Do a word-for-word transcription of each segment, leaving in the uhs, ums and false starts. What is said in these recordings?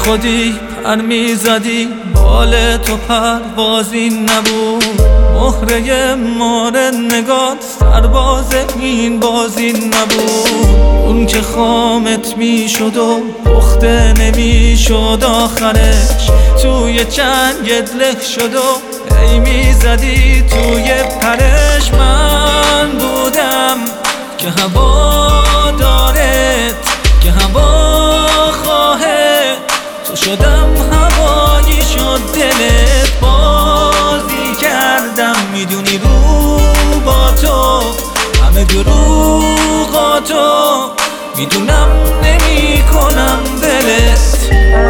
خودی پر میزدی، بال تو پروازی نبود، مهره مار نگات سرباز این بازی نبود. اون که خامت میشد و پخته نمیشد، آخرش توی چنگت له شد و ای میزدی توی پرش. من بودم که هوا دارت، که هوا خواهد، تو شدم هوایی شد دلت، بازی کردم میدونی رو با تو همه دروغاتو، میدونم نمی کنم ولت.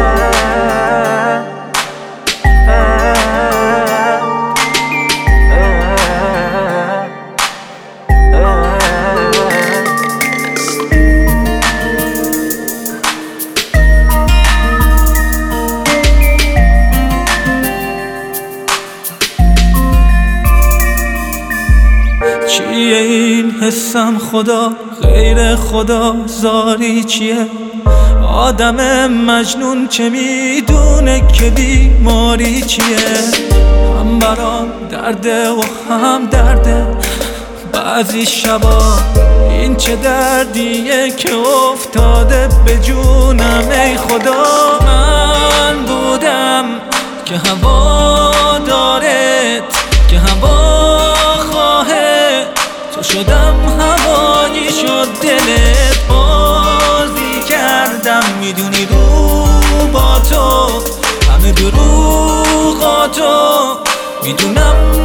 چیه این حسم خدا، غیر خدا زاری چیه؟ آدم مجنون چه میدونه که بیماری چیه؟ هم برام درده و هم درده بعضی شبا، این چه دردیه که افتاده به جونم ای خدا. من بودم که هوا دارت، که هوا خواهد، تو شدم هوایی شد دلت، بازی کردم میدونی رو با تو همه دروغاتو، میدونم